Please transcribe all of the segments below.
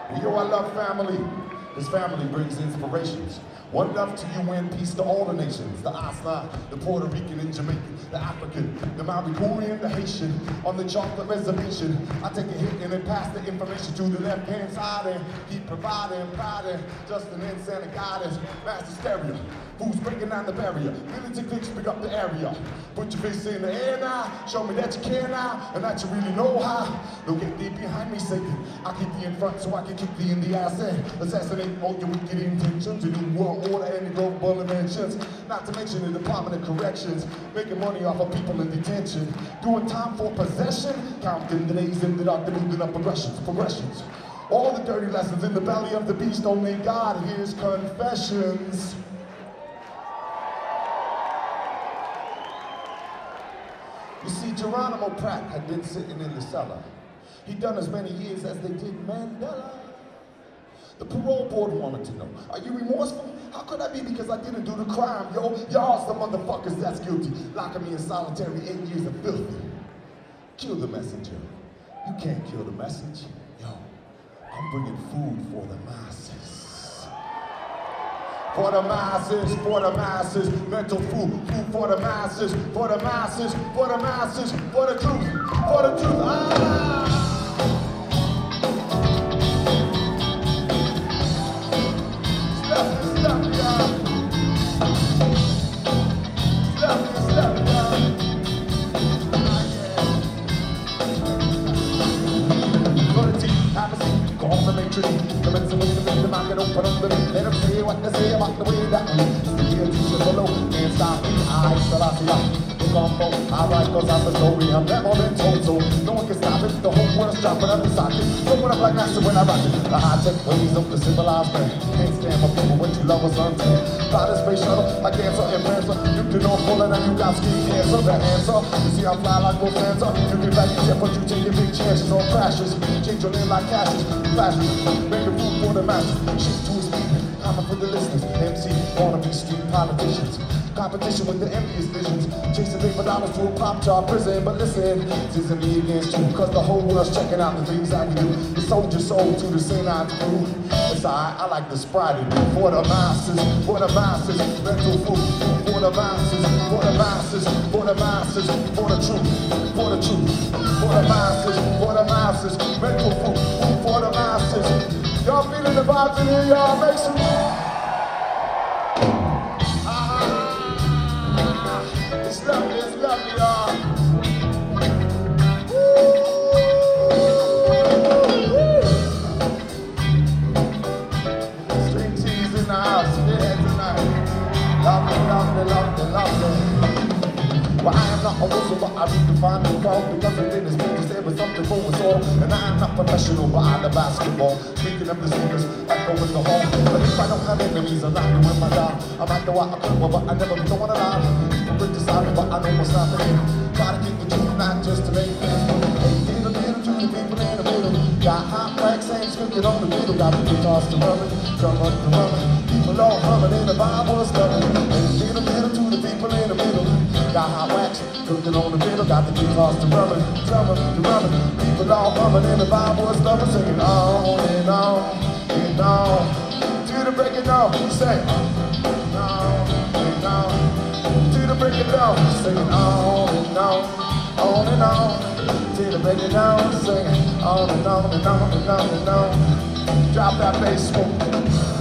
Yo, I love family. This family brings inspirations. One love to you and peace to all the nations. The Asa, the Puerto Rican and Jamaican, the African, the Mauritian, the Haitian. On the chocolate reservation, I take a hit and then pass the information to the left-hand side and keep providing, just an insane guidance. Master stereo, who's breaking down the barrier? Militant clicks pick up the area. Put your face in the air now, show me that you can now, and that you really know how. Don't get deep behind me, Satan. I keep thee in front so I can kick thee in the ass and assassinate all your wicked intentions. A new world order and global inventions. Not to mention the Department of Corrections, making money off of people in detention. Doing time for possession, counting the days in the dark, the moving up progressions. All the dirty lessons in the belly of the beast, only God hears confessions. You see, Geronimo Pratt had been sitting in the cellar. He'd done as many years as they did Mandela. The parole board wanted to know, are you remorseful? How could I be? Because I didn't do the crime, yo. Y'all some motherfuckers that's guilty, locking me in solitary 8 years of filthy. Kill the messenger. You can't kill the message. Yo, I'm bringing food for the masses. For the masses, for the masses, mental food for the masses, for the masses, for the masses, for the truth, for the truth. Ah! Open up the let them say what they say about the way that we see a teacher below and stop me. I still have to look on for I write cause I'm the story I've never been told, so no one can stop it. The whole world's dropping up the socket. Throwing up like NASA when I rock it. The high-tech ways of the civilized man. Can't stand for people when you love us untamed. Fly the space shuttle, I cancer and cancer. You can know fuller than you got skin cancer. The answer, you see I fly like Lufthansa. You can back your jet but you take your big chances on crashes. Change your name like cashes, flashes, making food for the masses. Shit to his feet, coming for the listeners. MC, wannabe street politicians. Competition with the envious visions. Chasing paper dollars to a pop chart prison. But listen, this isn't me against you, cause the whole world's checking out the things that we do. The soldier soul to the St. Ives crew. It's alright, I like the Sprite. For the masses, mental food. For the masses, for the masses, for the masses, for the truth, for the truth. For the masses, mental food. For the masses. Y'all feeling the vibes in here, y'all? Make some noise. It's lovely, y'all. String cheese in the house, yeah, tonight. Lovely. Well, I am not a whistle, but I redefine the crowd because it didn't speak to say was something for us all. And I am not professional, but I love basketball. Speaking of the sneakers, echo in the hall. But if I don't have enemies, I'm not doing my job. I might know what I could, but I never be going alive. People criticize me, but I know what's not for me. Try to get the truth, not just to make things move. Hey, little to the people in the middle. Got hot wax and scripted on the middle. Got the guitars to rubbing, drum up to rubbing. People all humming in the Bible studying. Hey, little to the people in the middle. Got hot wax, cooking on the middle, got the guitars to rubbing, drumming, to rubbing. People all humming in the Bible and stuff, singing on and on and on. To the break of dawn, say on and on. To the break of dawn, singing on and on. To the break of dawn, singing on and on and on and on and on. Drop that bass, smoke.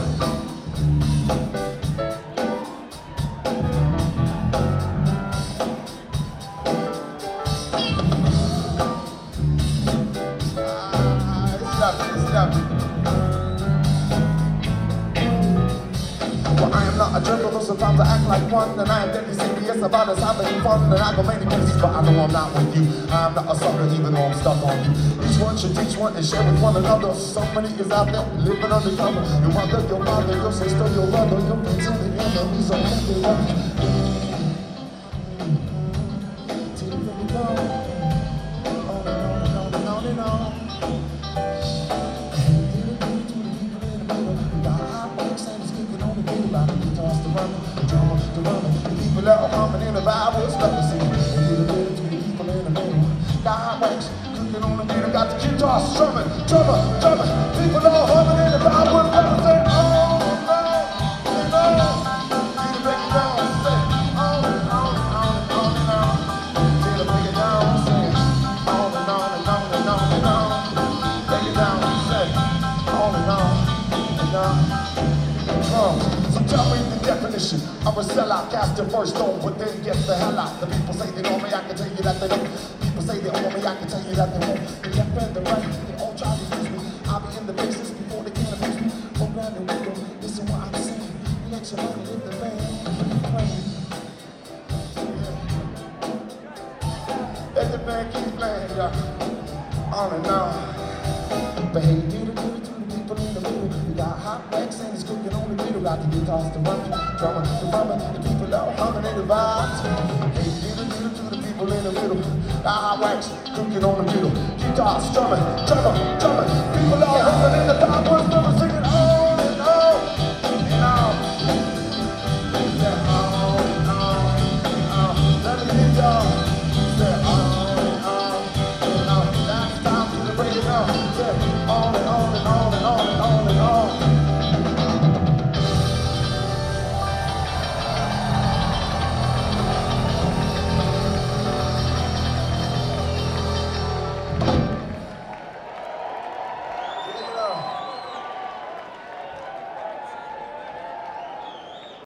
Well, I am not a jerk, although sometimes I act like one. And I am deadly serious about us having fun. And I go many places, but I know I'm not with you. I'm not a sucker, even though I'm stuck on you. Each one should teach one and share with one another. So many is out there living undercover. Your mother, your sister, your brother, your friends and the enemies are everywhere. Till you let me go. On and on and on. The people out humming in the Bible, it's love to see. A little bit to the people in the middle. Got hot wax, cooking on the middle, got the guitar strumming, drumming. People all humming. tell me the definition of a sellout. Cast your first stone, but then get the hell out. The people say they know me, I can tell you that they don't. People say they own me, I can tell you that they won't. The left and the right, they all try to use me. I'll be in the bases before they can abuse me. Program the window, listen what I'm saying. Let your money hit the fan. Let the band keep playing, yeah. On and on. But hey, do the people in the middle. We got hot wax and it's cooking on the middle. Got the guitars to run, drummer to rubber. The people are humming in the vibes. Hey, do the people in the middle. Got hot wax cooking on the middle. Guitars, drummer. People are humming in the